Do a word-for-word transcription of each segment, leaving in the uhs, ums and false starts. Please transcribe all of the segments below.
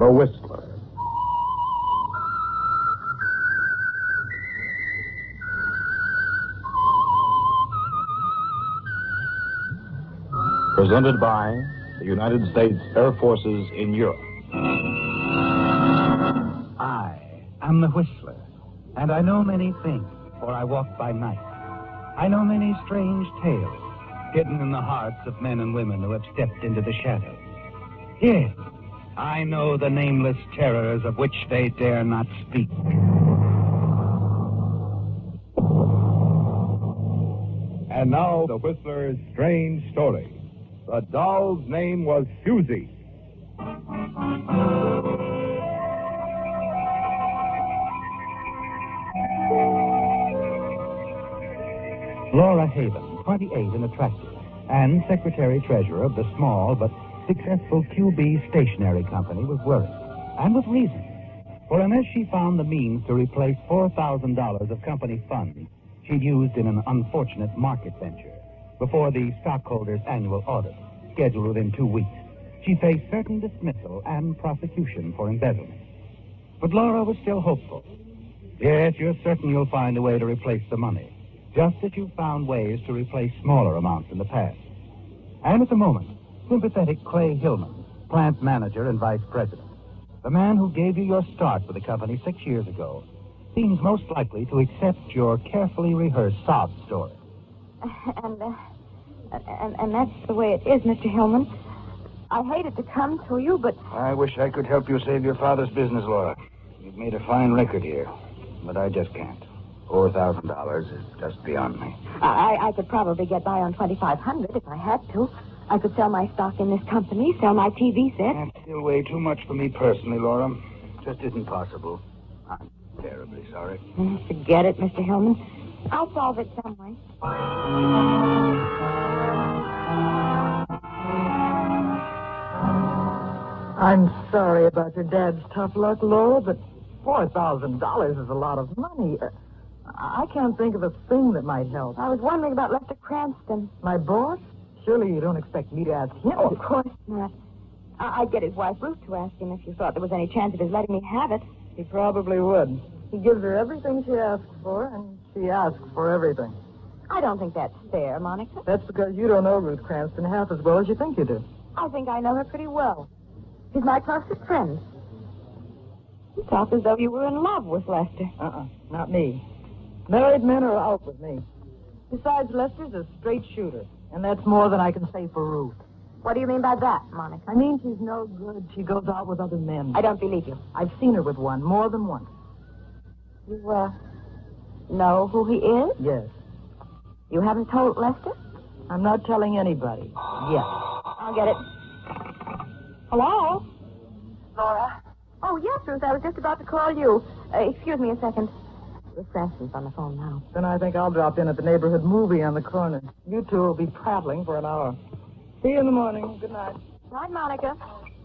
The Whistler. Presented by the United States Air Forces in Europe. I am the Whistler, and I know many things, for I walk by night. I know many strange tales, hidden in the hearts of men and women who have stepped into the shadows. Yes, I know the nameless terrors of which they dare not speak. And now, the Whistler's strange story. The doll's name was Susie. Laura Haven, twenty-eight and attractive, and secretary-treasurer of the small but successful Q B Stationery Company, was worried, and with reason. For unless she found the means to replace four thousand dollars of company funds she'd used in an unfortunate market venture before the stockholders' annual audit, scheduled within two weeks, she faced certain dismissal and prosecution for embezzlement. But Laura was still hopeful. Yes, you're certain you'll find a way to replace the money, just as you found ways to replace smaller amounts in the past. And at the moment, sympathetic Clay Hillman, plant manager and vice president, the man who gave you your start with the company six years ago, seems most likely to accept your carefully rehearsed sob story. And, uh, and, and that's the way it is, Mister Hillman. I hated to come to you, but... I wish I could help you save your father's business, Laura. You've made a fine record here, but I just can't. Four thousand dollars is just beyond me. I, I could probably get by on twenty-five hundred dollars if I had to. I could sell my stock in this company, sell my T V set. That's still way too much for me personally, Laura. Just isn't possible. I'm terribly sorry. Mm, forget it, Mister Hillman. I'll solve it some way. I'm sorry about your dad's tough luck, Laura, but four thousand dollars is a lot of money. Uh, I can't think of a thing that might help. I was wondering about Lester Cranston. My boss? Surely you don't expect me to ask him. Oh, to... of course not. I- I'd get his wife Ruth to ask him if you thought there was any chance of his letting me have it. He probably would. He gives her everything she asks for, and she asks for everything. I don't think that's fair, Monica. That's because you don't know Ruth Cranston half as well as you think you do. I think I know her pretty well. She's my closest friend. You talk as though you were in love with Lester. Uh-uh, not me. Married men are out with me. Besides, Lester's a straight shooter, and that's more than I can say for Ruth. What do you mean by that, Monica? I mean she's no good. She goes out with other men. I don't believe you. I've seen her with one, more than once. You, uh, know who he is? Yes. You haven't told Lester? I'm not telling anybody. Yet. I'll get it. Hello? Laura? Oh, yes, Ruth. I was just about to call you. Uh, excuse me a second. Ruth Cranston's on the phone now. Then I think I'll drop in at the neighborhood movie on the corner. You two will be prattling for an hour. See you in the morning. Good night. Night, Monica.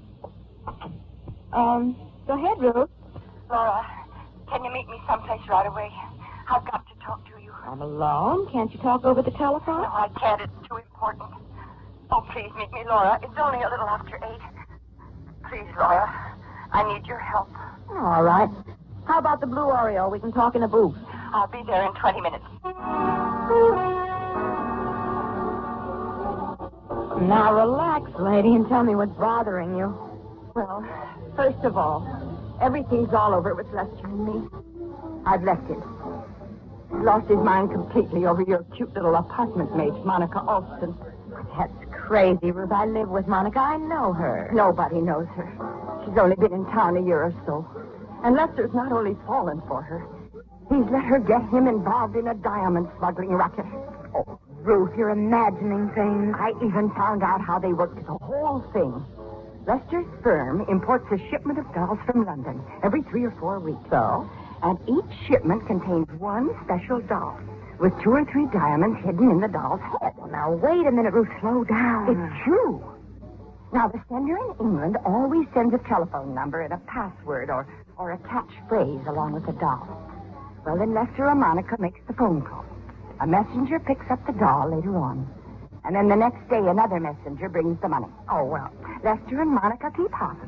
Um, go ahead, Ruth. Laura, can you meet me someplace right away? I've got to talk to you. I'm alone. Can't you talk over the telephone? No, I can't. It's too important. Oh, please meet me, Laura. It's only a little after eight. Please, Laura, I need your help. All right. How about the Blue Oreo? We can talk in a booth. I'll be there in twenty minutes. Now relax, lady, and tell me what's bothering you. Well, first of all, everything's all over with Lester and me. I've left him. He's lost his mind completely over your cute little apartment mate, Monica Alston. That's crazy, Ruth. I live with Monica. I know her. Nobody knows her. She's only been in town a year or so. And Lester's not only fallen for her, he's let her get him involved in a diamond smuggling racket. Oh, Ruth, you're imagining things. I even found out how they worked the whole thing. Lester's firm imports a shipment of dolls from London every three or four weeks. So? And each shipment contains one special doll with two or three diamonds hidden in the doll's head. Well, now, wait a minute, Ruth. Slow down. It's true. Now, the sender in England always sends a telephone number and a password or, or a catchphrase along with the doll. Well, then Lester or Monica makes the phone call. A messenger picks up the doll later on. And then the next day, another messenger brings the money. Oh, well. Lester and Monica keep half of it,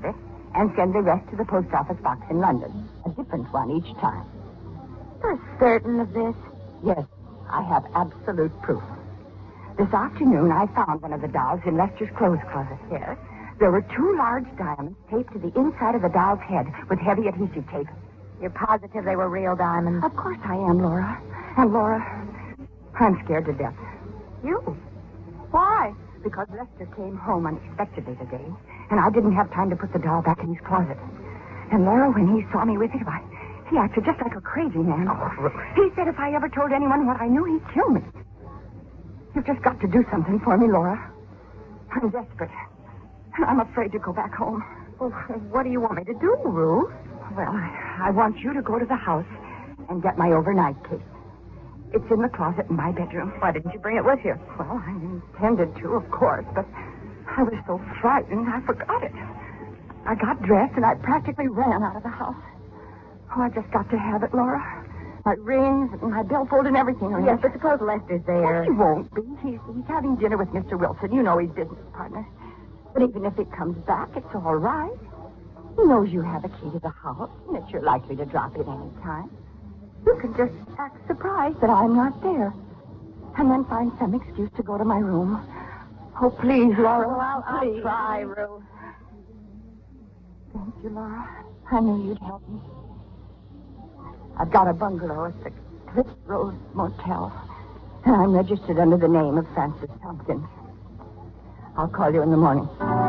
and send the rest to the post office box in London. A different one each time. You're certain of this? Yes, I have absolute proof. This afternoon, I found one of the dolls in Lester's clothes closet. Yes. There were two large diamonds taped to the inside of the doll's head with heavy adhesive tape. You're positive they were real diamonds? Of course I am, Laura. And Laura, I'm scared to death. You? Why? Because Lester came home unexpectedly today, and I didn't have time to put the doll back in his closet. And Laura, when he saw me with it, why, he acted just like a crazy man. Oh. He said if I ever told anyone what I knew, he'd kill me. You've just got to do something for me, Laura. I'm desperate. And I'm afraid to go back home. Well, what do you want me to do, Ruth? Well, I, I want you to go to the house and get my overnight case. It's in the closet in my bedroom. Why didn't you bring it with you? Well, I intended to, of course, but I was so frightened I forgot it. I got dressed and I practically ran out of the house. Oh, I just got to have it, Laura. My rings and my billfold and everything are in Yes, it. but suppose Lester's there. Well, he won't be. He's, he's having dinner with Mister Wilson. You know he's business partner. But even if it comes back, it's all right. He knows you have a key to the house and that you're likely to drop in any time. You can just act surprised that I'm not there. And then find some excuse to go to my room. Oh, please, Laura. Well, I'll, I'll please. try, Ruth. Thank you, Laura. I knew you'd help me. I've got a bungalow at the Cliff Road Motel. And I'm registered under the name of Francis Tompkins. I'll call you in the morning.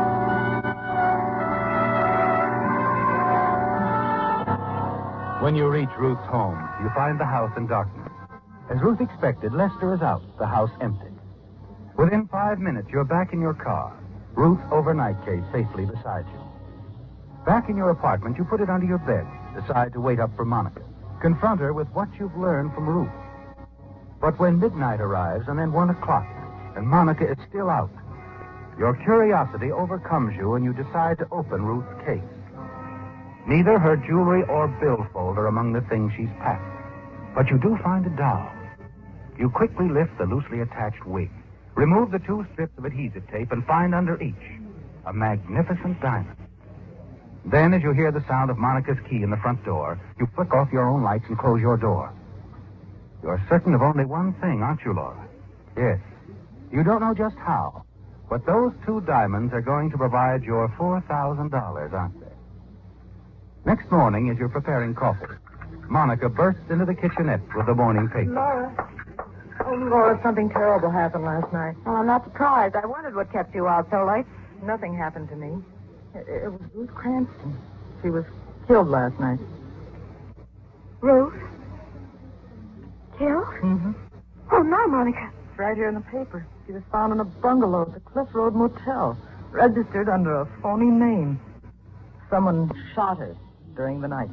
When you reach Ruth's home, you find the house in darkness. As Ruth expected, Lester is out, the house empty. Within five minutes, you're back in your car, Ruth's overnight case safely beside you. Back in your apartment, you put it under your bed, decide to wait up for Monica. Confront her with what you've learned from Ruth. But when midnight arrives and then one o'clock, and Monica is still out, your curiosity overcomes you and you decide to open Ruth's case. Neither her jewelry or billfold are among the things she's packed. But you do find a doll. You quickly lift the loosely attached wig, remove the two strips of adhesive tape, and find under each a magnificent diamond. Then, as you hear the sound of Monica's key in the front door, you flick off your own lights and close your door. You're certain of only one thing, aren't you, Laura? Yes. You don't know just how, but those two diamonds are going to provide your four thousand dollars, aren't they? Next morning, as you're preparing coffee, Monica bursts into the kitchenette with the morning paper. Laura. Oh, Laura, something terrible happened last night. Well, I'm not surprised. I wondered what kept you out so late. Nothing happened to me. It, it was Ruth Cranston. She was killed last night. Ruth? Killed? Mm-hmm. Oh, no, Monica. It's right here in the paper. She was found in a bungalow at the Cliff Road Motel, registered under a phony name. Someone shot her during the night.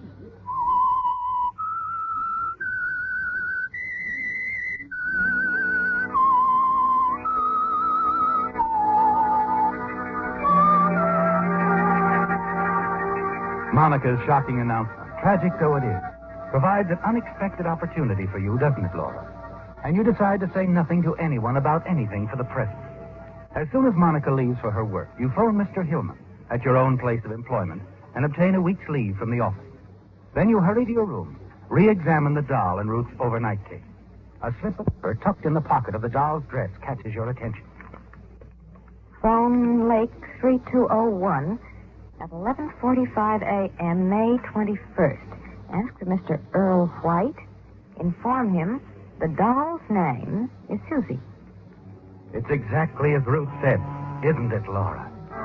Monica's shocking announcement, tragic though it is, provides an unexpected opportunity for you, doesn't it, Laura? And you decide to say nothing to anyone about anything for the present. As soon as Monica leaves for her work, you phone Mister Hillman at your own place of employment and obtain a week's leave from the office. Then you hurry to your room, re-examine the doll in Ruth's overnight case. A slip of paper tucked in the pocket of the doll's dress catches your attention. Phone Lake three two oh one at eleven forty-five a.m., May twenty-first. Ask for Mister Earl White. Inform him the doll's name is Susie. It's exactly as Ruth said, isn't it, Laura?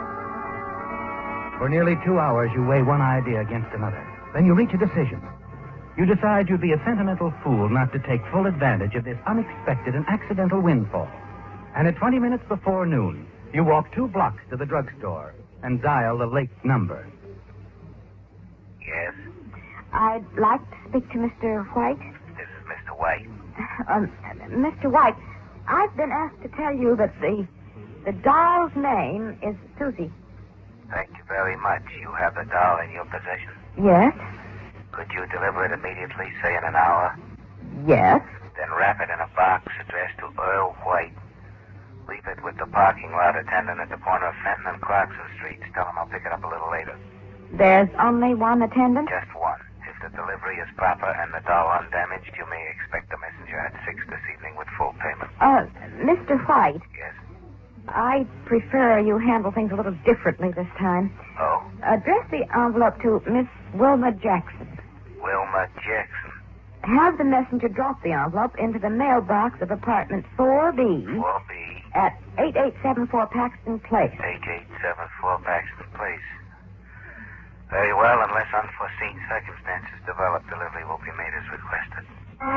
For nearly two hours, you weigh one idea against another. Then you reach a decision. You decide you'd be a sentimental fool not to take full advantage of this unexpected and accidental windfall. And at twenty minutes before noon, you walk two blocks to the drugstore and dial the Lake number. Yes, I'd like to speak to Mister White. this is Mister White. Um, Mister White, I've been asked to tell you that the the doll's name is Susie. Thank you very much. You have the doll in your possession. Yes? Could you deliver it immediately, say in an hour? Yes. Then wrap it in a box addressed to Earl White. Leave it with the parking lot attendant at the corner of Fenton and Clarkson Streets. Tell him I'll pick it up a little later. There's only one attendant? Just one. If the delivery is proper and the doll undamaged, you may expect the messenger at six this evening with full payment. Uh, Mister White. Yes? I prefer you handle things a little differently this time. Oh? Address the envelope to Miss Wilma Jackson. Wilma Jackson. Have the messenger drop the envelope into the mailbox of apartment four B four B. at eighty-eight seventy-four Paxton Place. eighty-eight seventy-four Paxton Place. Very well, unless unforeseen circumstances develop, delivery will be made as requested.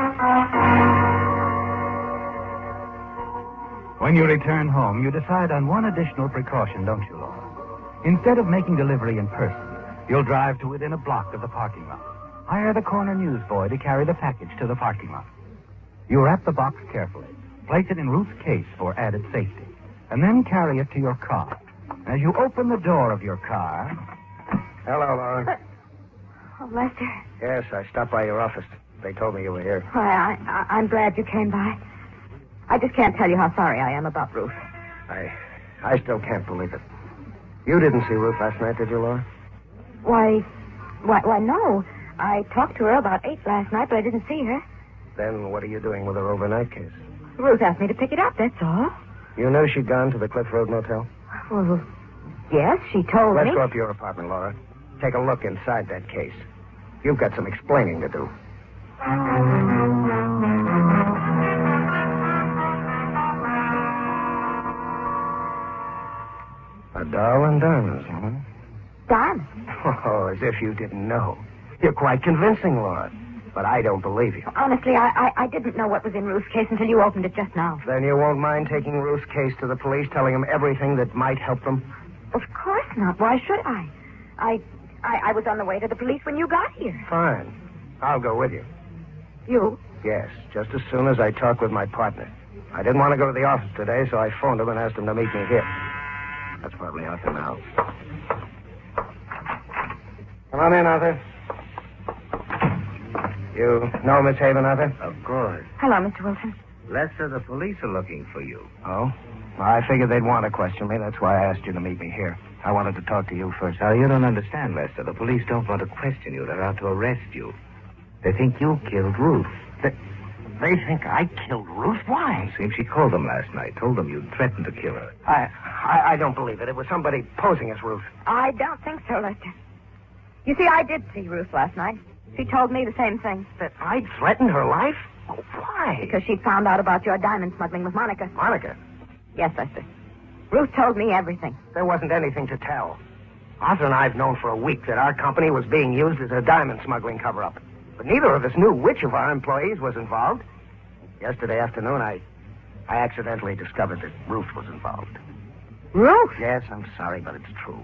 When you return home, you decide on one additional precaution, don't you, Laura? Instead of making delivery in person, you'll drive to within a block of the parking lot. Hire the corner newsboy to carry the package to the parking lot. You wrap the box carefully, place it in Ruth's case for added safety, and then carry it to your car. As you open the door of your car... Hello, Laura. Oh, Lester. Yes, I stopped by your office. They told me you were here. Why, I, I, I'm glad you came by. I just can't tell you how sorry I am about Ruth. I I still can't believe it. You didn't see Ruth last night, did you, Laura? Why, why, why, no. I talked to her about eight last night, but I didn't see her. Then what are you doing with her overnight case? Ruth asked me to pick it up, that's all. You know she'd gone to the Cliff Road Motel? Well, yes, she told Let's me. go up to your apartment, Laura. Take a look inside that case. You've got some explaining to do. A doll and diamonds, huh? Diamonds? Oh, as if you didn't know. You're quite convincing, Laura. But I don't believe you. Honestly, I, I, I didn't know what was in Ruth's case until you opened it just now. Then you won't mind taking Ruth's case to the police, telling them everything that might help them? Of course not. Why should I? I, I, I was on the way to the police when you got here. Fine. I'll go with you. You? Yes, just as soon as I talk with my partner. I didn't want to go to the office today, so I phoned him and asked him to meet me here. That's probably Arthur now. Come on in, Arthur. You know Miss Haven, Arthur? Of course. Hello, Mister Wilson. Lester, the police are looking for you. Oh? Well, I figured they'd want to question me. That's why I asked you to meat me here. I wanted to talk to you first. Now, you don't understand, Lester. The police don't want to question you. They're out to arrest you. They think you killed Ruth. They, they think I killed Ruth? Why? Seems she called them last night, told them you'd threatened to kill her. I, I, I don't believe it. It was somebody posing as Ruth. I don't think so, Lester. You see, I did see Ruth last night. She told me the same thing. That I'd threatened her life? Oh, why? Because she found out about your diamond smuggling with Monica. Monica? Yes, Lester. Ruth told me everything. There wasn't anything to tell. Arthur and I have known for a week that our company was being used as a diamond smuggling cover-up. But neither of us knew which of our employees was involved. Yesterday afternoon, I I accidentally discovered that Ruth was involved. Ruth? Yes, I'm sorry, but it's true.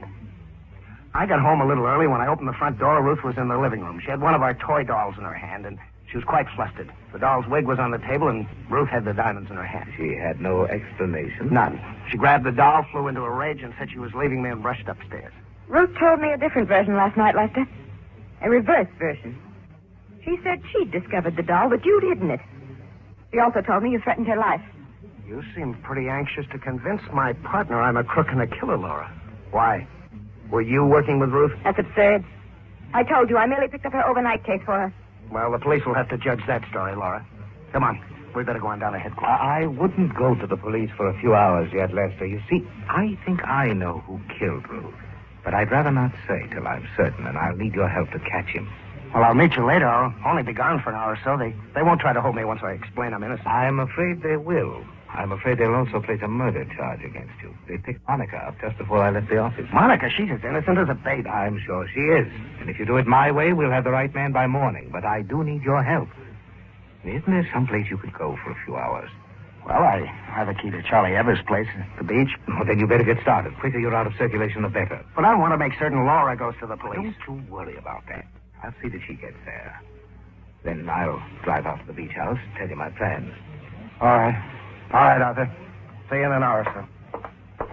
I got home a little early. When I opened the front door, Ruth was in the living room. She had one of our toy dolls in her hand, and she was quite flustered. The doll's wig was on the table, and Ruth had the diamonds in her hand. She had no explanation? None. She grabbed the doll, flew into a rage, and said she was leaving me and brushed upstairs. Ruth told me a different version last night, Lester. A reverse version. She said she'd discovered the doll, but you'd hidden it. She also told me you threatened her life. You seem pretty anxious to convince my partner I'm a crook and a killer, Laura. Why? Were you working with Ruth? That's absurd. I told you I merely picked up her overnight case for her. Well, the police will have to judge that story, Laura. Come on. We better go on down to headquarters. I wouldn't go to the police for a few hours yet, Lester. You see, I think I know who killed Ruth. But I'd rather not say till I'm certain, and I'll need your help to catch him. Well, I'll meet you later. I'll only be gone for an hour or so. They they won't try to hold me once I explain I'm innocent. I'm afraid they will. I'm afraid they'll also place a murder charge against you. They picked Monica up just before I left the office. Monica, she's as innocent as a baby. I'm sure she is. And if you do it my way, we'll have the right man by morning. But I do need your help. Isn't there someplace you could go for a few hours? Well, I have a key to Charlie Evers' place at the beach. Well, then you better get started. Quicker you're out of circulation, the better. But I want to make certain Laura goes to the police. Don't you worry about that. I'll see that she gets there. Then I'll drive out to the beach house, tell you my plans. All right. All right, Arthur. See you in an hour or so.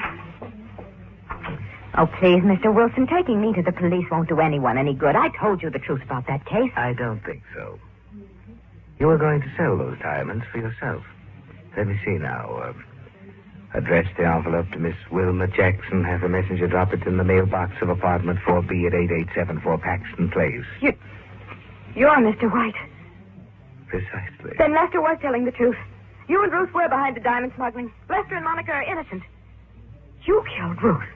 Oh, please, Mister Wilson, taking me to the police won't do anyone any good. I told you the truth about that case. I don't think so. You were going to sell those diamonds for yourself. Let me see now. Uh, Address the envelope to Miss Wilma Jackson. Have the messenger drop it in the mailbox of apartment four B at eighty-eight seventy-four Paxton Place. You... You're Mister White. Precisely. Then Lester was telling the truth. You and Ruth were behind the diamond smuggling. Lester and Monica are innocent. You killed Ruth.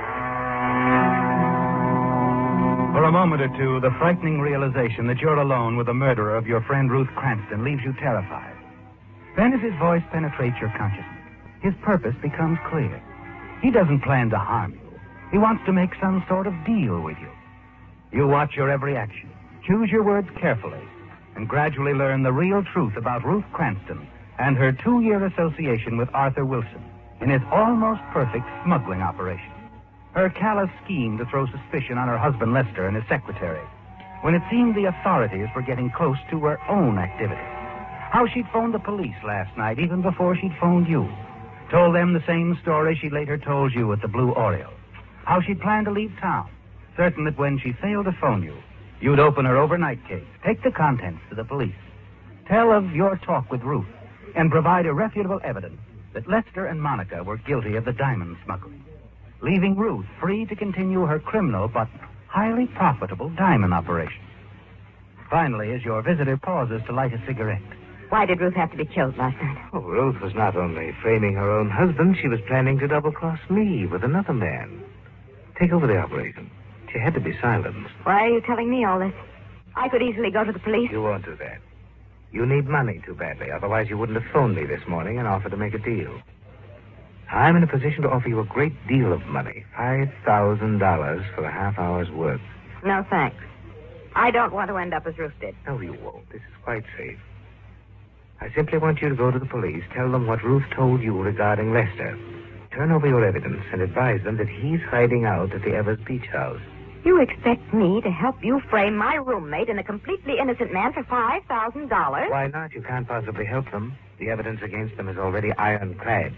For a moment or two, the frightening realization that you're alone with the murderer of your friend Ruth Cranston leaves you terrified. Then as his voice penetrates your consciousness, his purpose becomes clear. He doesn't plan to harm you. He wants to make some sort of deal with you. You watch your every action, choose your words carefully, and gradually learn the real truth about Ruth Cranston and her two-year association with Arthur Wilson in his almost perfect smuggling operation. Her callous scheme to throw suspicion on her husband Lester and his secretary, when it seemed the authorities were getting close to her own activities. How she'd phoned the police last night, even before she'd phoned you. Told them the same story she later told you at the Blue Oriole. How she'd planned to leave town, certain that when she failed to phone you, you'd open her overnight case, take the contents to the police, tell of your talk with Ruth, and provide irrefutable evidence that Lester and Monica were guilty of the diamond smuggling, leaving Ruth free to continue her criminal but highly profitable diamond operation. Finally, as your visitor pauses to light a cigarette. Why did Ruth have to be killed last night? Oh, Ruth was not only framing her own husband, she was planning to double-cross me with another man. Take over the operation. She had to be silenced. Why are you telling me all this? I could easily go to the police. You won't do that. You need money too badly. Otherwise, you wouldn't have phoned me this morning and offered to make a deal. I'm in a position to offer you a great deal of money. five thousand dollars for a half hour's work. No, thanks. I don't want to end up as Ruth did. No, you won't. This is quite safe. I simply want you to go to the police, tell them what Ruth told you regarding Lester. Turn over your evidence and advise them that he's hiding out at the Evers Beach House. You expect me to help you frame my roommate and a completely innocent man for five thousand dollars? Why not? You can't possibly help them. The evidence against them is already ironclad.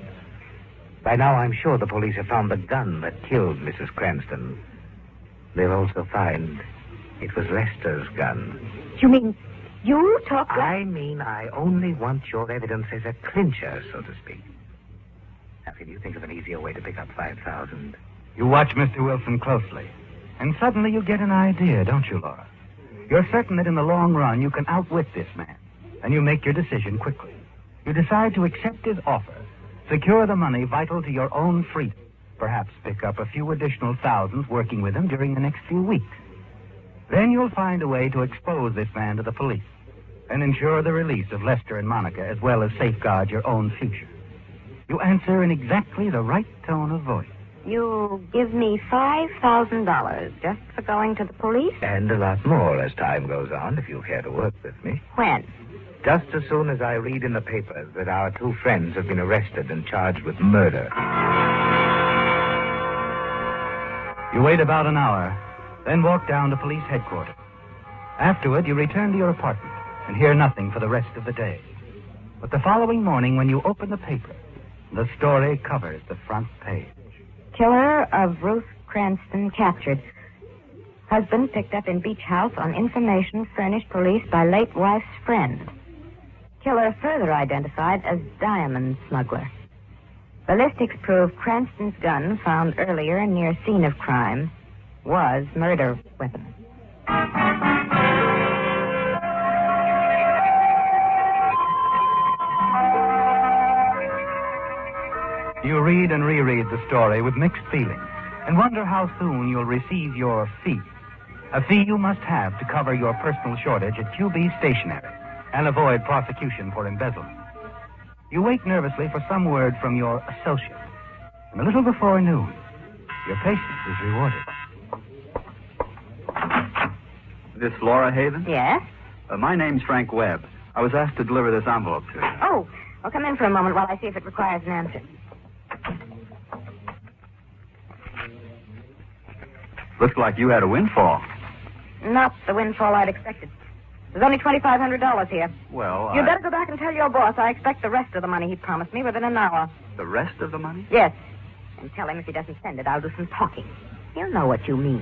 By now, I'm sure the police have found the gun that killed Missus Cranston. They'll also find it was Lester's gun. You mean you took... I mean, I only want your evidence as a clincher, so to speak. Now, can you think of an easier way to pick up five thousand? You watch Mister Wilson closely, and suddenly you get an idea, don't you, Laura? You're certain that in the long run you can outwit this man, and you make your decision quickly. You decide to accept his offer, secure the money vital to your own freedom, perhaps pick up a few additional thousands working with him during the next few weeks. Then you'll find a way to expose this man to the police and ensure the release of Lester and Monica, as well as safeguard your own future. You answer in exactly the right tone of voice. You give me five thousand dollars just for going to the police? And a lot more as time goes on, if you care to work with me. When? Just as soon as I read in the papers that our two friends have been arrested and charged with murder. You wait about an hour, then walk down to police headquarters. Afterward, you return to your apartment and hear nothing for the rest of the day. But the following morning, when you open the paper, the story covers the front page. Killer of Ruth Cranston captured. Husband picked up in beach house on information furnished police by late wife's friend. Killer further identified as diamond smuggler. Ballistics prove Cranston's gun, found earlier near scene of crime, was murder weapon. You read and reread the story with mixed feelings and wonder how soon you'll receive your fee. A fee you must have to cover your personal shortage at Q B Stationery and avoid prosecution for embezzlement. You wait nervously for some word from your associate. And a little before noon, your patience is rewarded. This Laura Haven? Yes? Uh, my name's Frank Webb. I was asked to deliver this envelope to you. Oh, well, come in for a moment while I see if it requires an answer. Looks like you had a windfall. Not the windfall I'd expected. There's only twenty-five hundred dollars here. Well, You'd I... better go back and tell your boss I expect the rest of the money he promised me within an hour. The rest of the money? Yes. And tell him if he doesn't send it, I'll do some talking. He'll know what you mean.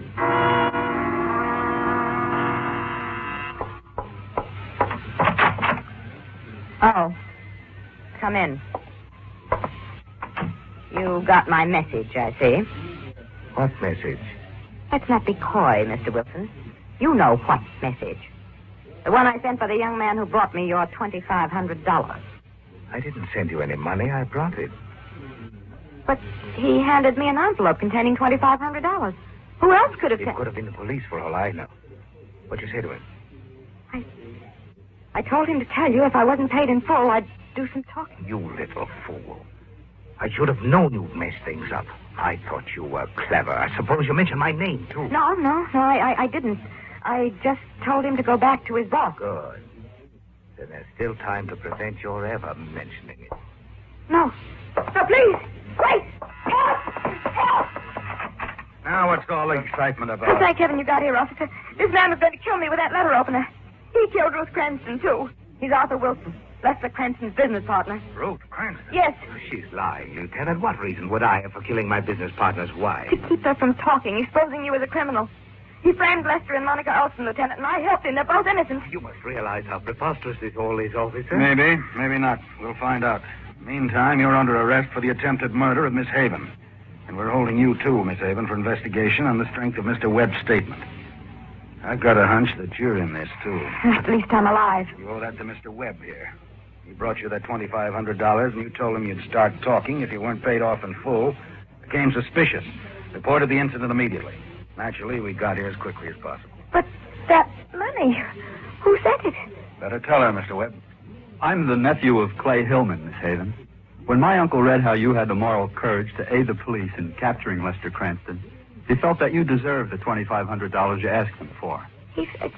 Oh. Come in. You got my message, I see. What message? Let's not be coy, Mister Wilson. You know what message. The one I sent for the young man who brought me your twenty-five hundred dollars. I didn't send you any money. I brought it. But he handed me an envelope containing twenty-five hundred dollars. Who else could have... It could have been the police for all I know. What'd you say to him? I... I told him to tell you if I wasn't paid in full, I'd do some talking. You little fool. I should have known you'd mess things up. I thought you were clever. I suppose you mentioned my name, too. No, no, no, I, I, I didn't. I just told him to go back to his boss. Good. Then there's still time to prevent your ever mentioning it. No. No, please. Wait. Help! Help! Now, what's all the excitement Oh, about? thank heaven you got here, officer. This man was going to kill me with that letter opener. He killed Ruth Cranston, too. He's Arthur Wilson, Lester Cranston's business partner. Ruth Cranston? Yes. She's lying, Lieutenant. What reason would I have for killing my business partner's wife? To keep her from talking, exposing you as a criminal. He framed Lester and Monica Olson, Lieutenant, and I helped him. They're both innocent. You must realize how preposterous this all is, officer. Maybe, maybe not. We'll find out. Meantime, you're under arrest for the attempted murder of Miss Haven. And we're holding you, too, Miss Haven, for investigation on the strength of Mister Webb's statement. I've got a hunch that you're in this, too. At least I'm alive. You owe that to Mister Webb here. He brought you that twenty-five hundred dollars, and you told him you'd start talking if you weren't paid off in full. Became suspicious. Reported the incident immediately. Naturally, we got here as quickly as possible. But that money, who sent it? Better tell her, Mister Webb. I'm the nephew of Clay Hillman, Miss Haven. When my uncle read how you had the moral courage to aid the police in capturing Lester Cranston, he felt that you deserved the twenty-five hundred dollars you asked him for. He said...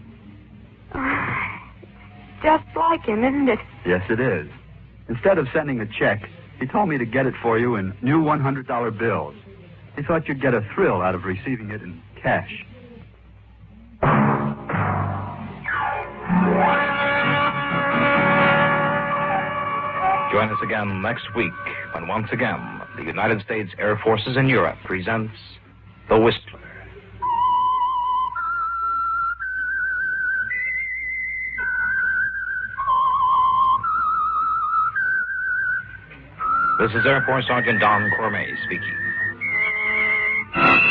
Oh, just like him, isn't it? Yes, it is. Instead of sending a check, he told me to get it for you in new one hundred dollar bills. He thought you'd get a thrill out of receiving it in cash. Join us again next week when once again the United States Air Forces in Europe presents The Whistler. This is Air Force Sergeant Don Cormay speaking.